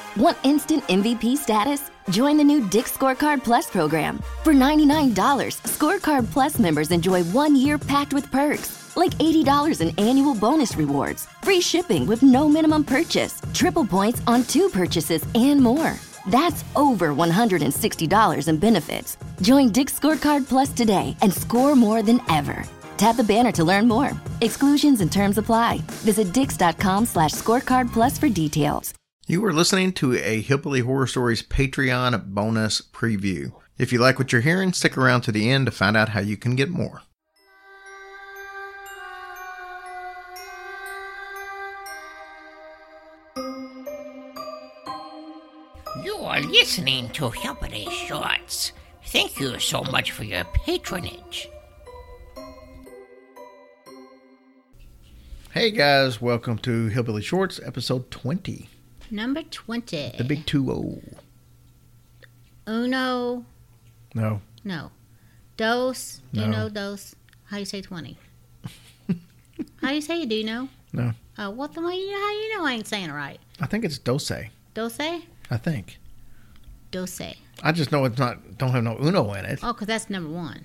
Want instant MVP status? Join the new Dick's Scorecard Plus program. For $99, Scorecard Plus members enjoy 1 year packed with perks, like $80 in annual bonus rewards, free shipping with no minimum purchase, triple points on 2 purchases, and more. That's over $160 in benefits. Join Dick's Scorecard Plus today and score more than ever. Tap the banner to learn more. Exclusions and terms apply. Visit dix.com/scorecard plus for details. You are listening to a Hillbilly Horror Stories Patreon bonus preview. If you like what you're hearing, stick around to the end to find out how you can get more. You are listening to Hillbilly Shorts. Thank you so much for your patronage. Hey guys, welcome to Hillbilly Shorts, episode 20. Number 20. The big 2-0. Uno. No. No. Dos. Do you No. know dos? How do you say 20? How do you say it? Do you know? No. Oh, what the? How do you know I ain't saying it right? I think it's dose. Dose? I think. Dose. I just know it's not, don't have no uno in it. Oh, because that's number 1.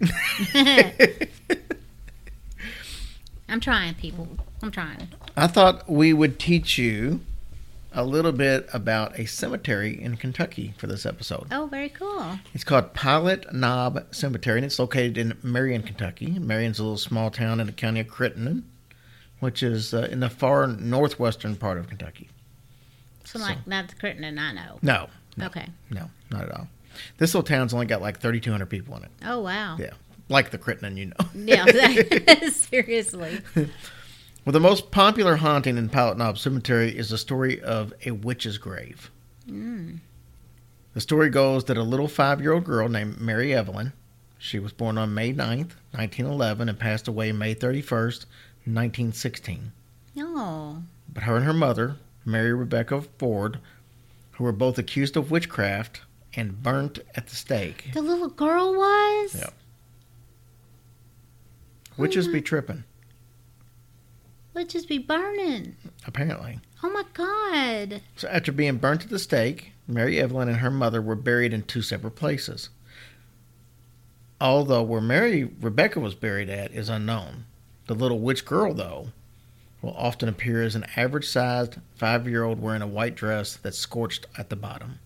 I'm trying, people. I'm trying. I thought we would teach you a little bit about a cemetery in Kentucky for this episode. Oh, very cool. It's called Pilot Knob Cemetery, and it's located in Marion, Kentucky. Marion's a little small town in the county of Crittenden, which is in the far northwestern part of Kentucky. So, like, not the Crittenden I know. No. Okay. No, not at all. This little town's only got like 3,200 people in it. Oh, wow. Yeah, like the Crittenden, you know. Yeah, seriously. Well, the most popular haunting in Pilot Knob Cemetery is the story of a witch's grave. The story goes that a little 5-year-old girl named Mary Evelyn, she was born on May 9th, 1911, and passed away May 31st, 1916. Oh. But her and her mother, Mary Rebecca Ford, who were both accused of witchcraft and burnt at the stake. The little girl was? Yeah. Witches be tripping, Would just be burning. apparently. Oh, my God. So after being burnt at the stake, Mary Evelyn and her mother were buried in 2 separate places. Although where Mary Rebecca was buried at is unknown. The little witch girl, though, will often appear as an average-sized 5-year-old wearing a white dress that's scorched at the bottom.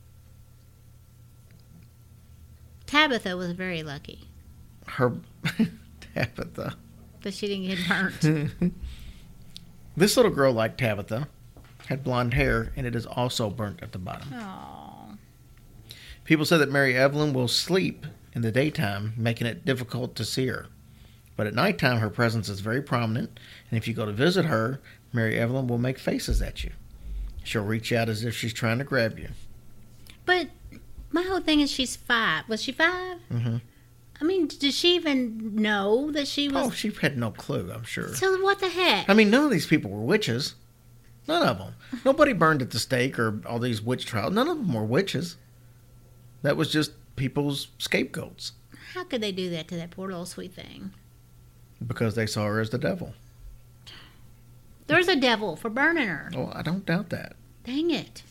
Tabitha was very lucky Her Tabitha. that she didn't get burnt. This little girl, like Tabitha, had blonde hair, and it is also burnt at the bottom. Oh. People say that Mary Evelyn will sleep in the daytime, making it difficult to see her. But at nighttime, her presence is very prominent, and if you go to visit her, Mary Evelyn will make faces at you. She'll reach out as if she's trying to grab you. But my whole thing is she's 5. Was she 5? Mm-hmm. I mean, did she even know that she was... Oh, she had no clue, I'm sure. So what the heck? I mean, none of these people were witches. None of them. Nobody burned at the stake or all these witch trials. None of them were witches. That was just people's scapegoats. How could they do that to that poor little sweet thing? Because they saw her as the devil. There's a devil for burning her. Well, I don't doubt that. Dang it.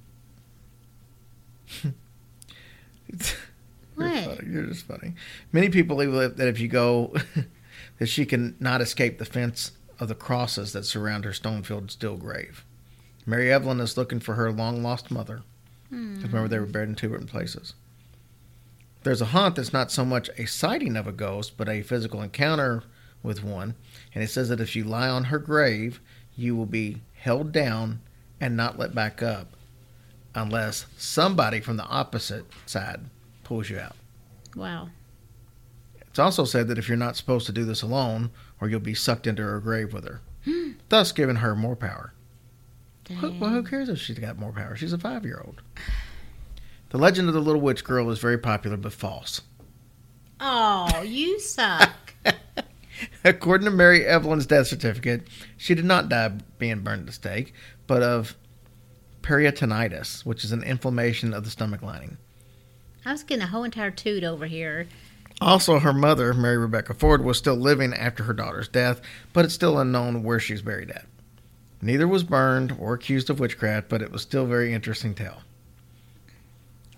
What? You're funny. You're just funny. Many people believe that if you go, that she can not escape the fence of the crosses that surround her stone-filled still grave. Mary Evelyn is looking for her long-lost mother. Remember, they were buried in 2 different places. There's a haunt that's not so much a sighting of a ghost, but a physical encounter with one. And it says that if you lie on her grave, you will be held down and not let back up unless somebody from the opposite side pulls you out. Wow. It's also said that if you're not supposed to do this alone, or you'll be sucked into her grave with her, thus giving her more power. Well, who cares if she's got more power? She's a 5-year-old. The legend of the little witch girl is very popular, but false. Oh, you suck. According to Mary Evelyn's death certificate, she did not die being burned at the stake, but of peritonitis, which is an inflammation of the stomach lining. I was getting a whole entire toot over here. Also, her mother, Mary Rebecca Ford, was still living after her daughter's death, but it's still unknown where she's buried at. Neither was burned or accused of witchcraft, but it was still a very interesting tale.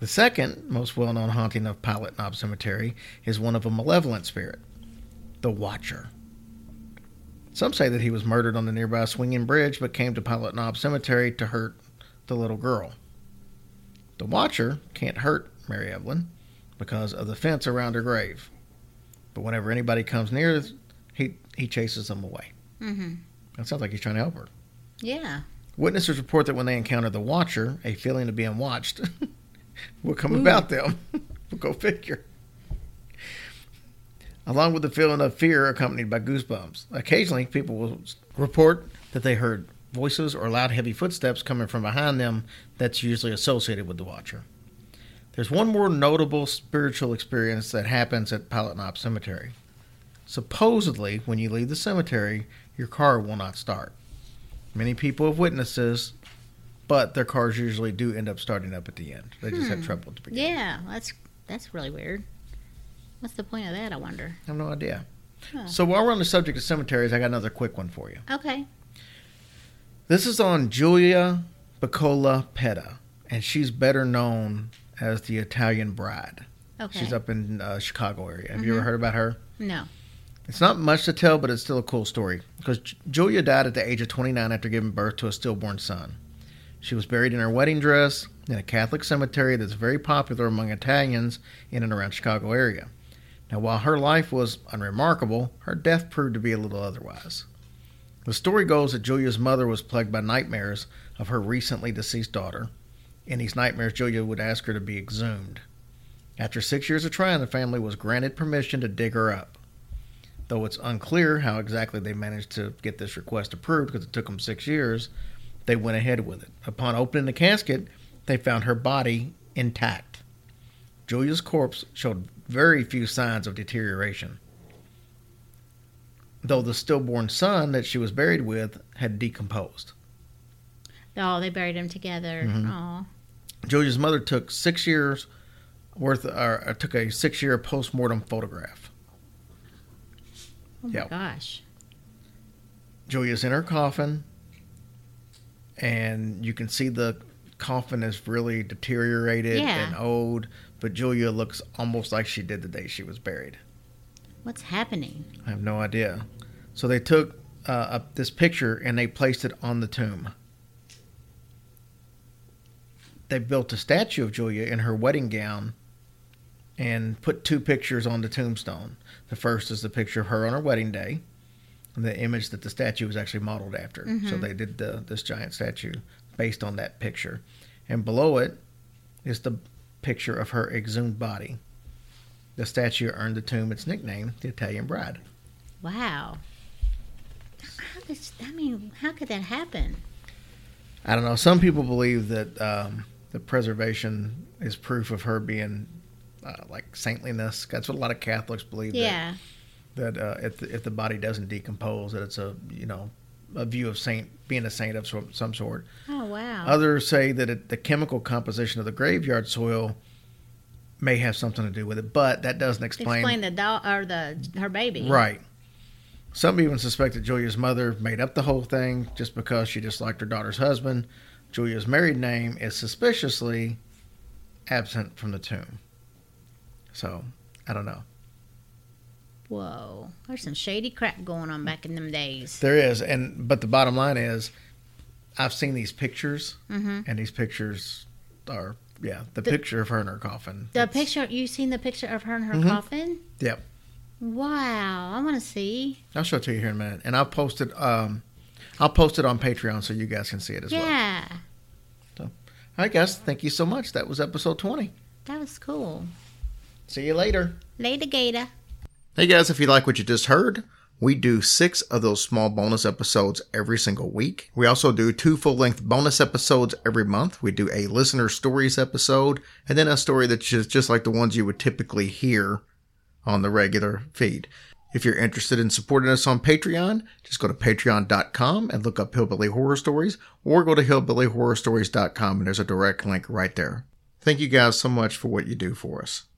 The second most well-known haunting of Pilot Knob Cemetery is one of a malevolent spirit, the Watcher. Some say that he was murdered on the nearby swinging bridge but came to Pilot Knob Cemetery to hurt the little girl. The Watcher can't hurt Mary Evelyn because of the fence around her grave. But whenever anybody comes near, he chases them away. Mm-hmm. That sounds like he's trying to help her. Yeah. Witnesses report that when they encounter the Watcher, a feeling of being watched will come about them. We'll go figure. Along with the feeling of fear accompanied by goosebumps. Occasionally, people will report that they heard voices or loud, heavy footsteps coming from behind them that's usually associated with the Watcher. There's one more notable spiritual experience that happens at Pilot Knob Cemetery. Supposedly, when you leave the cemetery, your car will not start. Many people have witnessed this, but their cars usually do end up starting up at the end. They just have trouble at the beginning. Yeah, that's really weird. What's the point of that, I wonder? I have no idea. Huh. So while we're on the subject of cemeteries, I got another quick one for you. Okay. This is on Giulia Piccola Petta, and she's better known as the Italian Bride. Okay. She's up in Chicago area. Have you ever heard about her? No. It's not much to tell, but it's still a cool story. Because Giulia died at the age of 29 after giving birth to a stillborn son. She was buried in her wedding dress in a Catholic cemetery that's very popular among Italians in and around Chicago area. Now, while her life was unremarkable, her death proved to be a little otherwise. The story goes that Giulia's mother was plagued by nightmares of her recently deceased daughter. In these nightmares, Giulia would ask her to be exhumed. After 6 years of trying, the family was granted permission to dig her up. Though it's unclear how exactly they managed to get this request approved because it took them 6 years, they went ahead with it. Upon opening the casket, they found her body intact. Giulia's corpse showed very few signs of deterioration, though the stillborn son that she was buried with had decomposed. Oh, they buried them together. Oh. Giulia's mother took 6 years took a 6-year post-mortem photograph. Oh my gosh. Giulia's in her coffin, and you can see the coffin is really deteriorated and old, but Giulia looks almost like she did the day she was buried. What's happening? I have no idea. So they took this picture and they placed it on the tomb. They built a statue of Giulia in her wedding gown and put 2 pictures on the tombstone. The first is the picture of her on her wedding day, and the image that the statue was actually modeled after. So they did this giant statue based on that picture. And below it is the picture of her exhumed body. The statue earned the tomb its nickname, the Italian Bride. Wow. How could that happen? I don't know. Some people believe that the preservation is proof of her being like saintliness. That's what a lot of Catholics believe. Yeah. That if the body doesn't decompose, that it's a view of being a saint of some sort. Oh wow. Others say that the chemical composition of the graveyard soil may have something to do with it, but that doesn't explain her baby. Right. Some even suspect that Giulia's mother made up the whole thing just because she disliked her daughter's husband. Giulia's married name is suspiciously absent from the tomb. So, I don't know. Whoa. There's some shady crap going on back in them days. There is, but the bottom line is, I've seen these pictures, and these pictures are, the picture of her in her coffin. You've seen the picture of her in her coffin? Yep. Wow, I want to see. I'll show it to you here in a minute, and I'll post it on Patreon so you guys can see it as well. Yeah. So, all right, guys, thank you so much. That was episode 20. That was cool. See you later. Later, Gator. Hey guys, if you like what you just heard, we do 6 of those small bonus episodes every single week. We also do 2 full-length bonus episodes every month. We do a listener stories episode, and then a story that's just like the ones you would typically hear on the regular feed. If you're interested in supporting us on Patreon, just go to patreon.com and look up Hillbilly Horror Stories, or go to hillbillyhorrorstories.com and there's a direct link right there. Thank you guys so much for what you do for us.